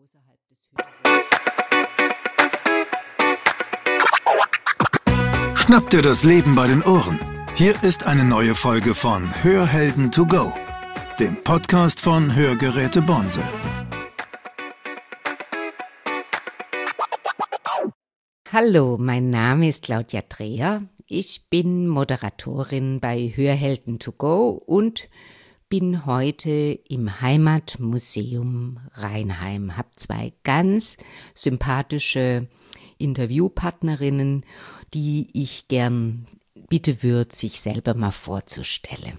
außerhalb des Schnapp dir das Leben bei den Ohren. Hier ist eine neue Folge von Hörhelden to go, dem Podcast von Hörgeräte Bonse. Hallo, mein Name ist Claudia Dreher. Ich bin Moderatorin bei Hörhelden to go und bin heute im Heimatmuseum Rheinheim. Habe zwei ganz sympathische Interviewpartnerinnen, die ich gern bitte würde, sich selber mal vorzustellen.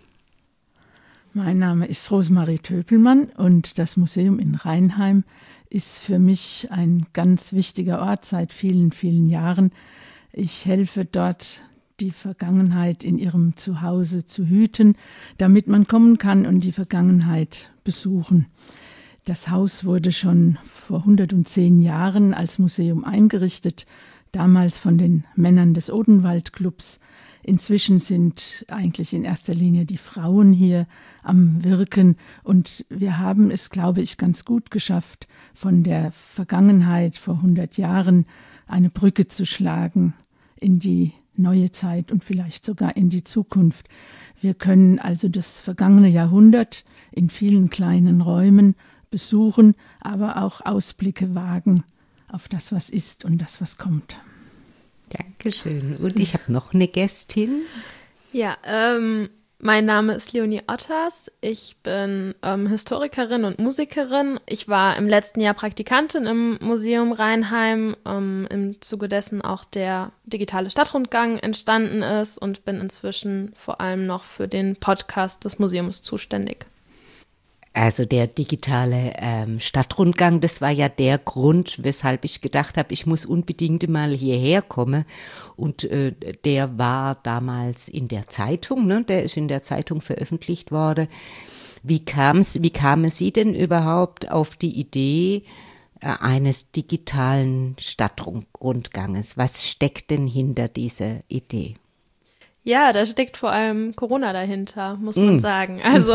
Mein Name ist Rosemarie Töpelmann und das Museum in Rheinheim ist für mich ein ganz wichtiger Ort seit vielen, vielen Jahren. Ich helfe dort, die Vergangenheit in ihrem Zuhause zu hüten, damit man kommen kann und die Vergangenheit besuchen. Das Haus wurde schon vor 110 Jahren als Museum eingerichtet, damals von den Männern des Odenwald-Clubs. Inzwischen sind eigentlich in erster Linie die Frauen hier am Wirken und wir haben es, glaube ich, ganz gut geschafft, von der Vergangenheit vor 100 Jahren eine Brücke zu schlagen in die neue Zeit und vielleicht sogar in die Zukunft. Wir können also das vergangene Jahrhundert in vielen kleinen Räumen besuchen, aber auch Ausblicke wagen auf das, was ist und das, was kommt. Dankeschön. Und ich habe noch eine Gästin. Ja, mein Name ist Leonie Otters. Ich bin Historikerin und Musikerin. Ich war im letzten Jahr Praktikantin im Museum Rheinheim, im Zuge dessen auch der digitale Stadtrundgang entstanden ist und bin inzwischen vor allem noch für den Podcast des Museums zuständig. Also der digitale Stadtrundgang, das war ja der Grund, weshalb ich gedacht habe, ich muss unbedingt mal hierher kommen. Und der war damals in der Zeitung, ne? Der ist in der Zeitung veröffentlicht worden. Wie kamen Sie denn überhaupt auf die Idee eines digitalen Stadtrundganges? Was steckt denn hinter dieser Idee? Ja, da steckt vor allem Corona dahinter, muss man sagen. Also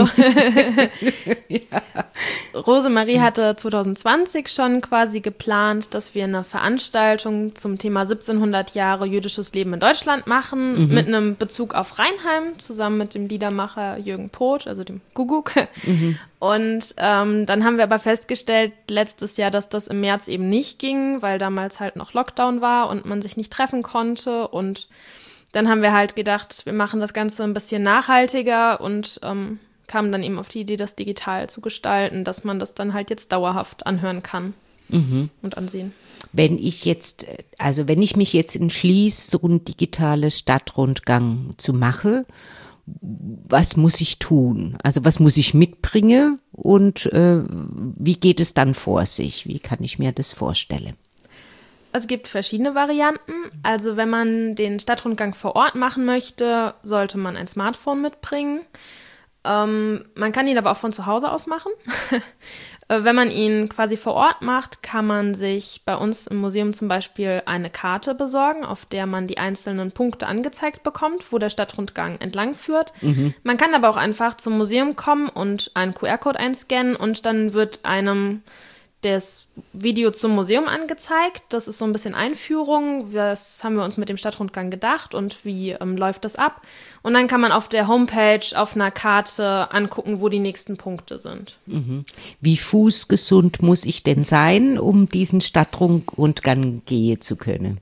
Rosemarie hatte 2020 schon quasi geplant, dass wir eine Veranstaltung zum Thema 1700 Jahre jüdisches Leben in Deutschland machen, mit einem Bezug auf Rheinheim, zusammen mit dem Liedermacher Jürgen Poth, also dem Guguk. Und dann haben wir aber festgestellt letztes Jahr, dass das im März eben nicht ging, weil damals halt noch Lockdown war und man sich nicht treffen konnte. Und dann haben wir halt gedacht, wir machen das Ganze ein bisschen nachhaltiger und kamen dann eben auf die Idee, das digital zu gestalten, dass man das dann halt jetzt dauerhaft anhören kann und ansehen. Wenn ich mich jetzt entschließe, so einen digitalen Stadtrundgang zu machen, was muss ich tun? Also was muss ich mitbringen und wie geht es dann vor sich? Wie kann ich mir das vorstellen? Es gibt verschiedene Varianten. Also wenn man den Stadtrundgang vor Ort machen möchte, sollte man ein Smartphone mitbringen. Man kann ihn aber auch von zu Hause aus machen. Wenn man ihn quasi vor Ort macht, kann man sich bei uns im Museum zum Beispiel eine Karte besorgen, auf der man die einzelnen Punkte angezeigt bekommt, wo der Stadtrundgang entlang führt. Man kann aber auch einfach zum Museum kommen und einen QR-Code einscannen und dann wird einem das Video zum Museum angezeigt. Das ist so ein bisschen Einführung. Was haben wir uns mit dem Stadtrundgang gedacht und wie läuft das ab? Und dann kann man auf der Homepage auf einer Karte angucken, wo die nächsten Punkte sind. Wie fußgesund muss ich denn sein, um diesen Stadtrundgang gehen zu können?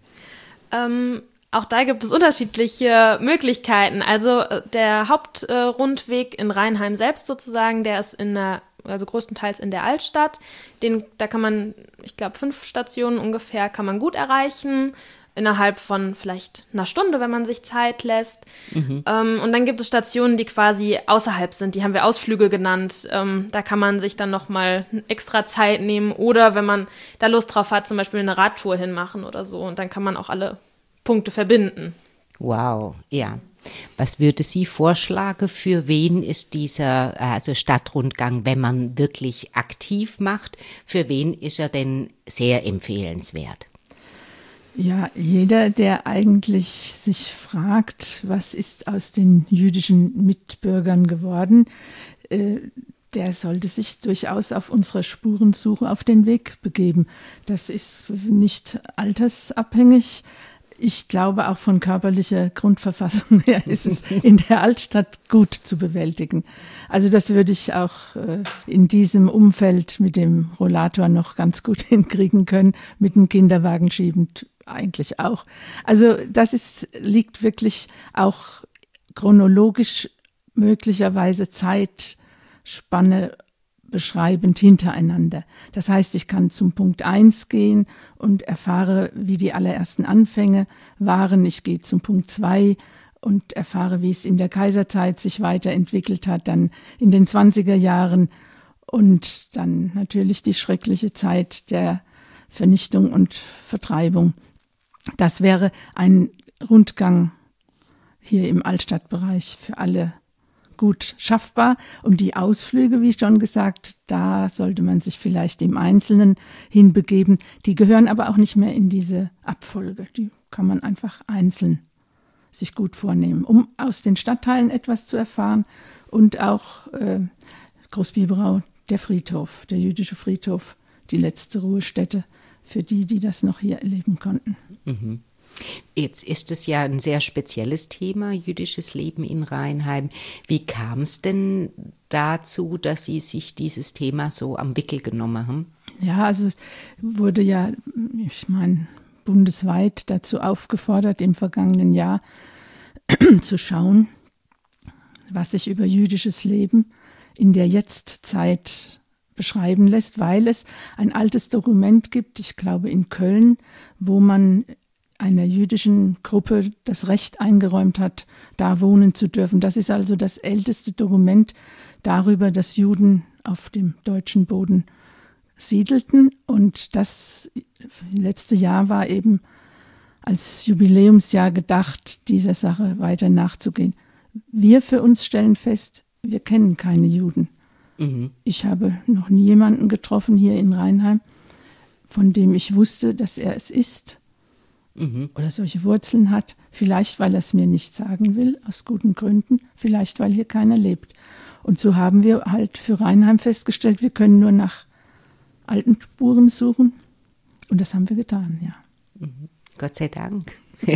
Auch da gibt es unterschiedliche Möglichkeiten. Also der Hauptrundweg in Rheinheim selbst sozusagen, der ist also größtenteils in der Altstadt. Da kann man, ich glaube, 5 Stationen ungefähr kann man gut erreichen, innerhalb von vielleicht einer Stunde, wenn man sich Zeit lässt. Und dann gibt es Stationen, die quasi außerhalb sind, die haben wir Ausflüge genannt. Da kann man sich dann nochmal extra Zeit nehmen oder wenn man da Lust drauf hat, zum Beispiel eine Radtour hinmachen oder so. Und dann kann man auch alle Punkte verbinden. Wow, ja. Was würde Sie vorschlagen, für wen ist dieser Stadtrundgang, wenn man wirklich aktiv macht, für wen ist er denn sehr empfehlenswert? Ja, jeder, der eigentlich sich fragt, was ist aus den jüdischen Mitbürgern geworden, der sollte sich durchaus auf unserer Spurensuche auf den Weg begeben. Das ist nicht altersabhängig. Ich glaube, auch von körperlicher Grundverfassung her ist es in der Altstadt gut zu bewältigen. Also das würde ich auch in diesem Umfeld mit dem Rollator noch ganz gut hinkriegen können, mit dem Kinderwagen schiebend eigentlich auch. Also das liegt wirklich auch chronologisch möglicherweise Zeitspanne beschreibend hintereinander. Das heißt, ich kann zum Punkt 1 gehen und erfahre, wie die allerersten Anfänge waren. Ich gehe zum Punkt 2 und erfahre, wie es in der Kaiserzeit sich weiterentwickelt hat, dann in den 20er Jahren und dann natürlich die schreckliche Zeit der Vernichtung und Vertreibung. Das wäre ein Rundgang hier im Altstadtbereich für alle gut schaffbar. Und die Ausflüge, wie schon gesagt, da sollte man sich vielleicht im Einzelnen hinbegeben. Die gehören aber auch nicht mehr in diese Abfolge. Die kann man einfach einzeln sich gut vornehmen, um aus den Stadtteilen etwas zu erfahren. Und auch Großbiberau, der Friedhof, der jüdische Friedhof, die letzte Ruhestätte für die das noch hier erleben konnten. Mhm. Jetzt ist es ja ein sehr spezielles Thema, jüdisches Leben in Rheinheim. Wie kam es denn dazu, dass Sie sich dieses Thema so am Wickel genommen haben? Ja, also es wurde ja, ich meine, bundesweit dazu aufgefordert, im vergangenen Jahr zu schauen, was sich über jüdisches Leben in der Jetztzeit beschreiben lässt, weil es ein altes Dokument gibt, ich glaube in Köln, wo man einer jüdischen Gruppe das Recht eingeräumt hat, da wohnen zu dürfen. Das ist also das älteste Dokument darüber, dass Juden auf dem deutschen Boden siedelten. Und das letzte Jahr war eben als Jubiläumsjahr gedacht, dieser Sache weiter nachzugehen. Wir für uns stellen fest, wir kennen keine Juden. Mhm. Ich habe noch nie jemanden getroffen hier in Rheinheim, von dem ich wusste, dass er es ist. Oder solche Wurzeln hat, vielleicht weil er es mir nicht sagen will, aus guten Gründen, vielleicht weil hier keiner lebt. Und so haben wir halt für Rheinheim festgestellt, wir können nur nach alten Spuren suchen und das haben wir getan, ja. Gott sei Dank.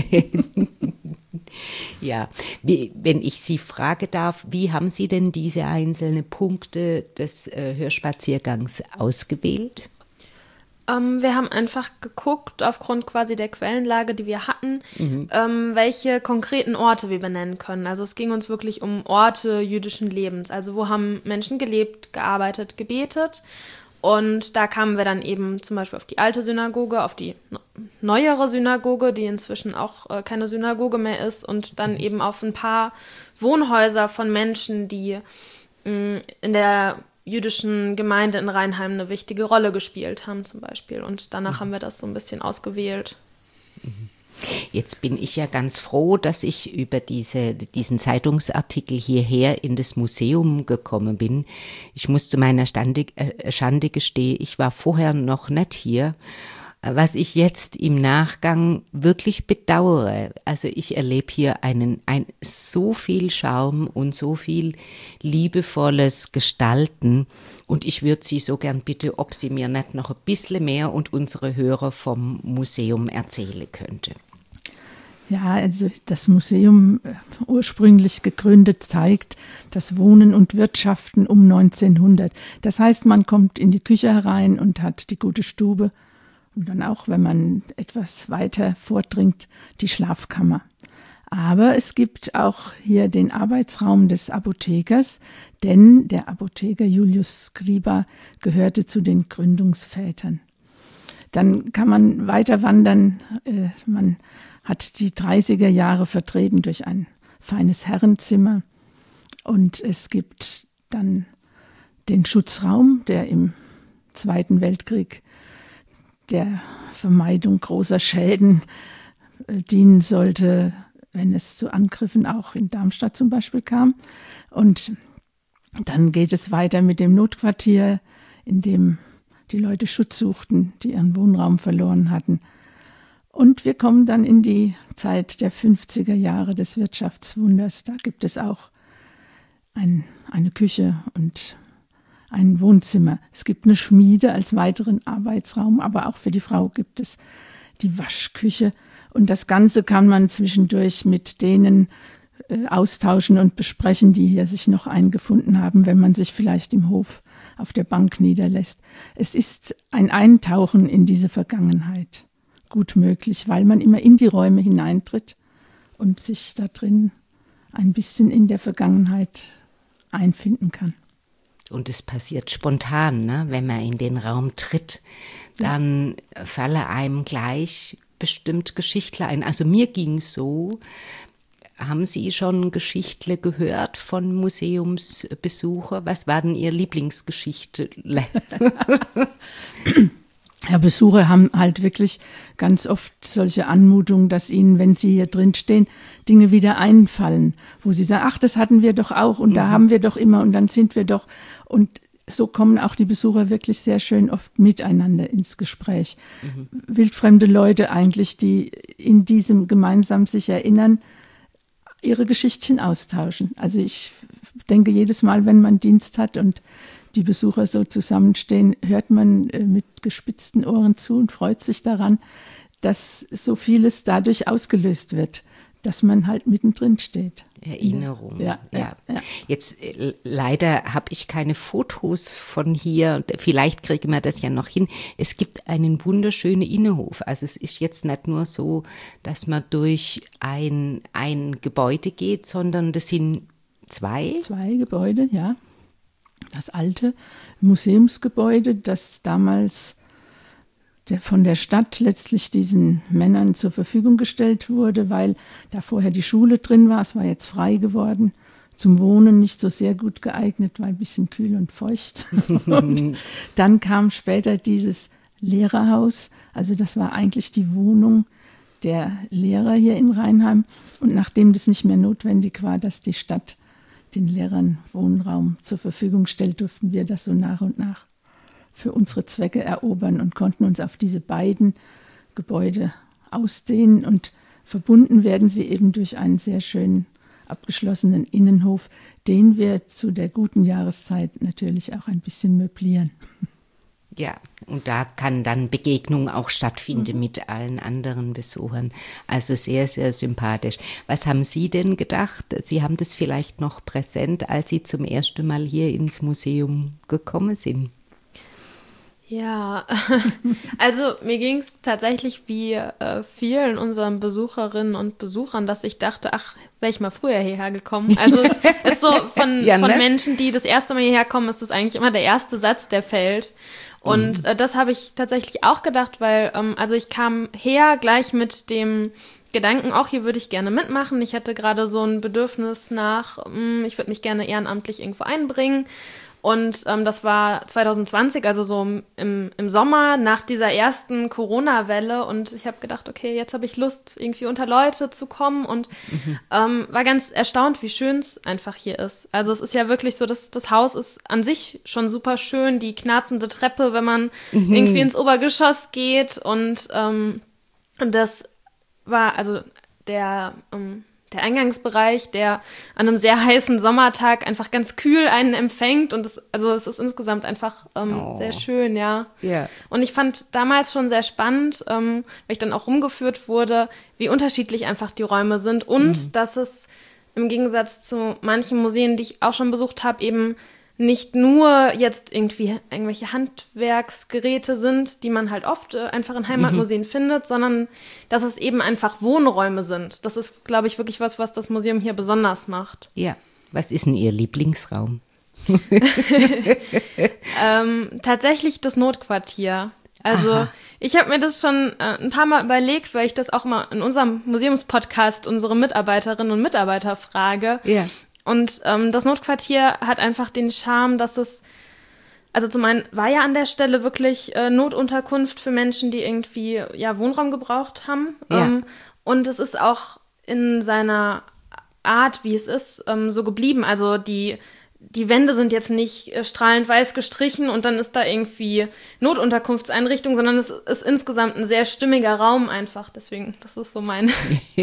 Ja, wenn ich Sie fragen darf, wie haben Sie denn diese einzelnen Punkte des Hörspaziergangs ausgewählt? Wir haben einfach geguckt, aufgrund quasi der Quellenlage, die wir hatten, welche konkreten Orte wir benennen können. Also es ging uns wirklich um Orte jüdischen Lebens. Also wo haben Menschen gelebt, gearbeitet, gebetet. Und da kamen wir dann eben zum Beispiel auf die alte Synagoge, auf die neuere Synagoge, die inzwischen auch keine Synagoge mehr ist. Und dann eben auf ein paar Wohnhäuser von Menschen, die in der jüdischen Gemeinde in Rheinheim eine wichtige Rolle gespielt haben zum Beispiel. Und danach haben wir das so ein bisschen ausgewählt. Jetzt bin ich ja ganz froh, dass ich über diesen Zeitungsartikel hierher in das Museum gekommen bin. Ich muss zu meiner Schande gestehen, ich war vorher noch nicht hier. Was ich jetzt im Nachgang wirklich bedauere, also ich erlebe hier so viel Charme und so viel liebevolles Gestalten und ich würde Sie so gern bitten, ob Sie mir nicht noch ein bisschen mehr und unsere Hörer vom Museum erzählen könnte. Ja, also das Museum, ursprünglich gegründet, zeigt das Wohnen und Wirtschaften um 1900. Das heißt, man kommt in die Küche herein und hat die gute Stube. Und dann auch, wenn man etwas weiter vordringt, die Schlafkammer. Aber es gibt auch hier den Arbeitsraum des Apothekers, denn der Apotheker Julius Skriba gehörte zu den Gründungsvätern. Dann kann man weiter wandern. Man hat die 30er Jahre vertreten durch ein feines Herrenzimmer. Und es gibt dann den Schutzraum, der im Zweiten Weltkrieg der Vermeidung großer Schäden dienen sollte, wenn es zu Angriffen auch in Darmstadt zum Beispiel kam. Und dann geht es weiter mit dem Notquartier, in dem die Leute Schutz suchten, die ihren Wohnraum verloren hatten. Und wir kommen dann in die Zeit der 50er Jahre des Wirtschaftswunders. Da gibt es auch eine Küche und ein Wohnzimmer. Es gibt eine Schmiede als weiteren Arbeitsraum, aber auch für die Frau gibt es die Waschküche. Und das Ganze kann man zwischendurch mit denen austauschen und besprechen, die hier sich noch eingefunden haben, wenn man sich vielleicht im Hof auf der Bank niederlässt. Es ist ein Eintauchen in diese Vergangenheit gut möglich, weil man immer in die Räume hineintritt und sich da drin ein bisschen in der Vergangenheit einfinden kann. Und es passiert spontan, ne? Wenn man in den Raum tritt, dann falle einem gleich bestimmt Geschichtler ein. Also mir ging es so. Haben Sie schon Geschichtle gehört von Museumsbesuchern? Was war denn Ihr Lieblingsgeschichtle? Ja, Besucher haben halt wirklich ganz oft solche Anmutungen, dass ihnen, wenn sie hier drin stehen, Dinge wieder einfallen, wo sie sagen, ach, das hatten wir doch auch und da haben wir doch immer und dann sind wir doch. Und so kommen auch die Besucher wirklich sehr schön oft miteinander ins Gespräch. Wildfremde Leute eigentlich, die in diesem gemeinsam sich erinnern, ihre Geschichtchen austauschen. Also ich denke, jedes Mal, wenn man Dienst hat und die Besucher so zusammenstehen, hört man mit gespitzten Ohren zu und freut sich daran, dass so vieles dadurch ausgelöst wird, dass man halt mittendrin steht. Erinnerung. Ja. Jetzt leider habe ich keine Fotos von hier. Vielleicht kriegen wir das ja noch hin. Es gibt einen wunderschönen Innenhof. Also es ist jetzt nicht nur so, dass man durch ein Gebäude geht, sondern das sind zwei. Zwei Gebäude, ja. Das alte Museumsgebäude, das damals von der Stadt letztlich diesen Männern zur Verfügung gestellt wurde, weil da vorher die Schule drin war. Es war jetzt frei geworden. Zum Wohnen nicht so sehr gut geeignet, weil ein bisschen kühl und feucht. Und dann kam später dieses Lehrerhaus. Also das war eigentlich die Wohnung der Lehrer hier in Rheinheim. Und nachdem das nicht mehr notwendig war, dass die Stadt den Lehrern Wohnraum zur Verfügung stellt, durften wir das so nach und nach für unsere Zwecke erobern und konnten uns auf diese beiden Gebäude ausdehnen. Und verbunden werden sie eben durch einen sehr schönen abgeschlossenen Innenhof, den wir zu der guten Jahreszeit natürlich auch ein bisschen möblieren. Ja, und da kann dann Begegnung auch stattfinden mit allen anderen Besuchern. Also sehr, sehr sympathisch. Was haben Sie denn gedacht? Sie haben das vielleicht noch präsent, als Sie zum ersten Mal hier ins Museum gekommen sind. Ja, also mir ging es tatsächlich wie vielen unseren Besucherinnen und Besuchern, dass ich dachte, ach, wäre ich mal früher hierher gekommen. Also es ist so von Menschen, die das erste Mal hierher kommen, ist das eigentlich immer der erste Satz, der fällt. Und das habe ich tatsächlich auch gedacht, weil also ich kam her gleich mit dem Gedanken, auch hier würde ich gerne mitmachen. Ich hatte gerade so ein Bedürfnis nach, ich würde mich gerne ehrenamtlich irgendwo einbringen. Und das war 2020, also so im Sommer nach dieser ersten Corona-Welle. Und ich habe gedacht, okay, jetzt habe ich Lust, irgendwie unter Leute zu kommen. Und war ganz erstaunt, wie schön es einfach hier ist. Also es ist ja wirklich so, dass das Haus ist an sich schon super schön. Die knarzende Treppe, wenn man irgendwie ins Obergeschoss geht. Und das war also der Eingangsbereich, der an einem sehr heißen Sommertag einfach ganz kühl einen empfängt. Und es ist insgesamt einfach sehr schön, ja. Yeah. Und ich fand damals schon sehr spannend, weil ich dann auch rumgeführt wurde, wie unterschiedlich einfach die Räume sind. Und dass es im Gegensatz zu manchen Museen, die ich auch schon besucht habe, eben nicht nur jetzt irgendwie irgendwelche Handwerksgeräte sind, die man halt oft einfach in Heimatmuseen findet, sondern dass es eben einfach Wohnräume sind. Das ist, glaube ich, wirklich was das Museum hier besonders macht. Ja, was ist denn Ihr Lieblingsraum? Tatsächlich das Notquartier. Also ich habe mir das schon ein paar Mal überlegt, weil ich das auch mal in unserem Museumspodcast unsere Mitarbeiterinnen und Mitarbeiter frage. Ja. Und das Notquartier hat einfach den Charme, dass es, also zum einen war ja an der Stelle wirklich Notunterkunft für Menschen, die irgendwie Wohnraum gebraucht haben. Ja. Und es ist auch in seiner Art, wie es ist, so geblieben. Also die Wände sind jetzt nicht strahlend weiß gestrichen und dann ist da irgendwie Notunterkunftseinrichtung, sondern es ist insgesamt ein sehr stimmiger Raum einfach. Deswegen, das ist so mein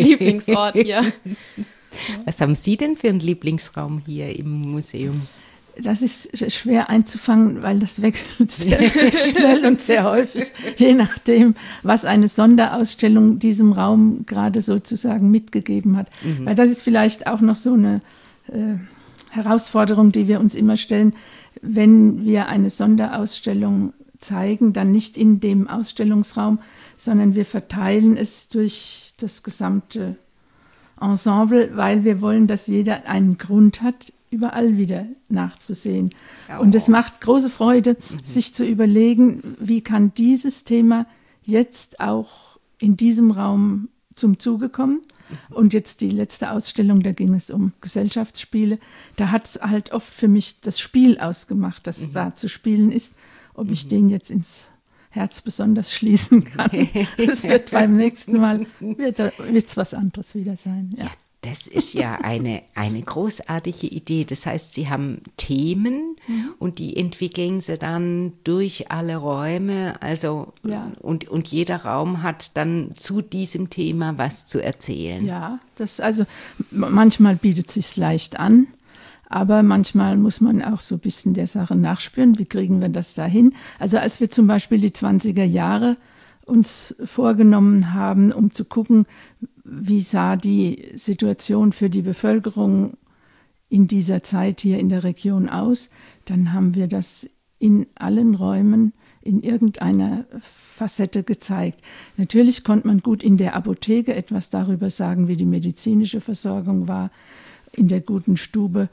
Lieblingsort hier. Was haben Sie denn für einen Lieblingsraum hier im Museum? Das ist schwer einzufangen, weil das wechselt sehr schnell und sehr häufig, je nachdem, was eine Sonderausstellung diesem Raum gerade sozusagen mitgegeben hat. Weil das ist vielleicht auch noch so eine Herausforderung, die wir uns immer stellen, wenn wir eine Sonderausstellung zeigen, dann nicht in dem Ausstellungsraum, sondern wir verteilen es durch das gesamte Ensemble, weil wir wollen, dass jeder einen Grund hat, überall wieder nachzusehen. Und es macht große Freude, sich zu überlegen, wie kann dieses Thema jetzt auch in diesem Raum zum Zuge kommen. Und jetzt die letzte Ausstellung, da ging es um Gesellschaftsspiele. Da hat es halt oft für mich das Spiel ausgemacht, das da zu spielen ist. Ob ich den jetzt ins Herz besonders schließen kann. Das wird beim nächsten Mal, wird's was anderes wieder sein. Ja. Das ist ja eine großartige Idee. Das heißt, Sie haben Themen und die entwickeln Sie dann durch alle Räume. Also und jeder Raum hat dann zu diesem Thema was zu erzählen. Ja, manchmal bietet es sich leicht an, aber manchmal muss man auch so ein bisschen der Sache nachspüren. Wie kriegen wir das dahin? Also als wir zum Beispiel die 20er Jahre uns vorgenommen haben, um zu gucken, wie sah die Situation für die Bevölkerung in dieser Zeit hier in der Region aus, dann haben wir das in allen Räumen in irgendeiner Facette gezeigt. Natürlich konnte man gut in der Apotheke etwas darüber sagen, wie die medizinische Versorgung war. In der guten Stube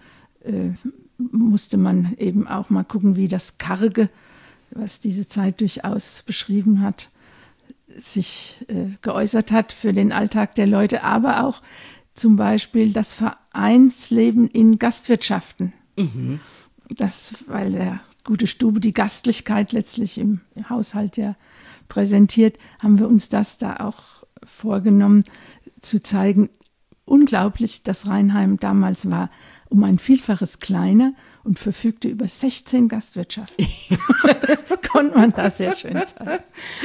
musste man eben auch mal gucken, wie das Karge, was diese Zeit durchaus beschrieben hat, sich geäußert hat für den Alltag der Leute, aber auch zum Beispiel das Vereinsleben in Gastwirtschaften. Weil der gute Stube die Gastlichkeit letztlich im Haushalt ja präsentiert, haben wir uns das da auch vorgenommen zu zeigen. Unglaublich, dass Rheinheim damals war um ein Vielfaches kleiner und verfügte über 16 Gastwirtschaften. Das konnte man da sehr schön zeigen.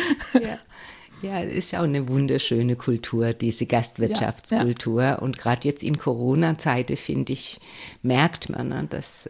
Ja, es ist auch eine wunderschöne Kultur, diese Gastwirtschaftskultur. Ja. Und gerade jetzt in Corona-Zeiten, finde ich, merkt man, dass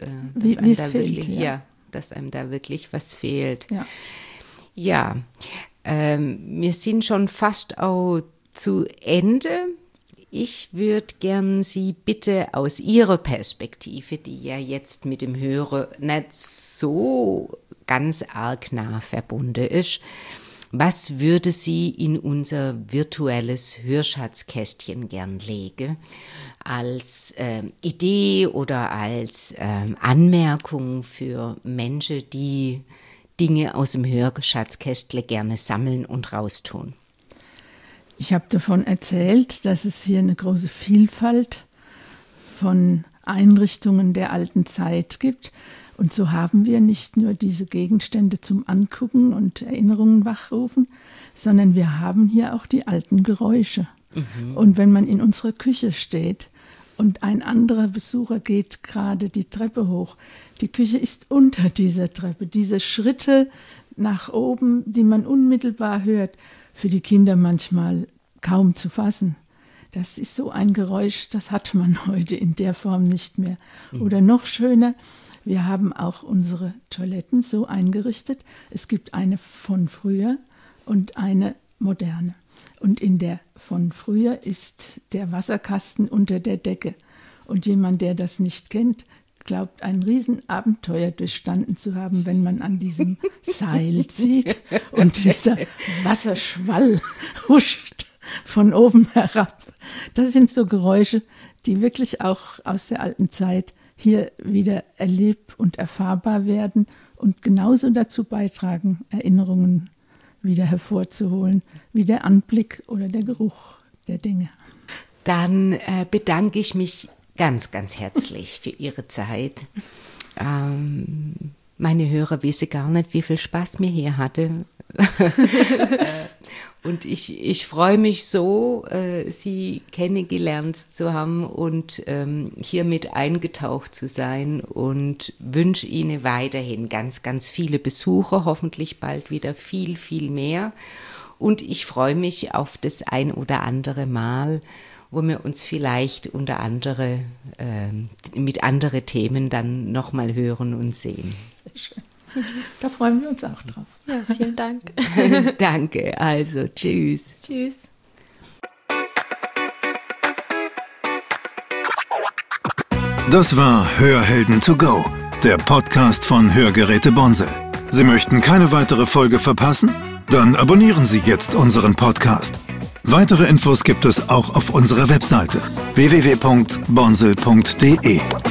einem da wirklich was fehlt. Ja, wir sind schon fast auch zu Ende. Ich würde gern Sie bitte aus Ihrer Perspektive, die ja jetzt mit dem Hörer nicht so ganz arg nah verbunden ist, was würde Sie in unser virtuelles Hörschatzkästchen gern legen? Als Idee oder als Anmerkung für Menschen, die Dinge aus dem Hörschatzkästle gerne sammeln und raustun? Ich habe davon erzählt, dass es hier eine große Vielfalt von Einrichtungen der alten Zeit gibt. Und so haben wir nicht nur diese Gegenstände zum Angucken und Erinnerungen wachrufen, sondern wir haben hier auch die alten Geräusche. Und wenn man in unserer Küche steht und ein anderer Besucher geht gerade die Treppe hoch, die Küche ist unter dieser Treppe, diese Schritte nach oben, die man unmittelbar hört, für die Kinder manchmal kaum zu fassen. Das ist so ein Geräusch, das hat man heute in der Form nicht mehr. Oder noch schöner, wir haben auch unsere Toiletten so eingerichtet. Es gibt eine von früher und eine moderne. Und in der von früher ist der Wasserkasten unter der Decke. Und jemand, der das nicht kennt, glaubt, ein Riesenabenteuer durchstanden zu haben, wenn man an diesem Seil zieht und dieser Wasserschwall huscht von oben herab. Das sind so Geräusche, die wirklich auch aus der alten Zeit hier wieder erlebt und erfahrbar werden und genauso dazu beitragen, Erinnerungen wieder hervorzuholen, wie der Anblick oder der Geruch der Dinge. Dann bedanke ich mich ganz, ganz herzlich für Ihre Zeit. Meine Hörer wissen gar nicht, wie viel Spaß mir hier hatte. Und ich freue mich so, Sie kennengelernt zu haben und hier mit eingetaucht zu sein und wünsche Ihnen weiterhin ganz, ganz viele Besucher, hoffentlich bald wieder viel, viel mehr. Und ich freue mich auf das ein oder andere Mal, wo wir uns vielleicht unter andere, mit anderen Themen dann nochmal hören und sehen. Sehr schön. Da freuen wir uns auch drauf. Ja, vielen Dank. Danke, also tschüss. Tschüss. Das war Hörhelden to go, der Podcast von Hörgeräte Bonsel. Sie möchten keine weitere Folge verpassen? Dann abonnieren Sie jetzt unseren Podcast. Weitere Infos gibt es auch auf unserer Webseite www.bonsel.de.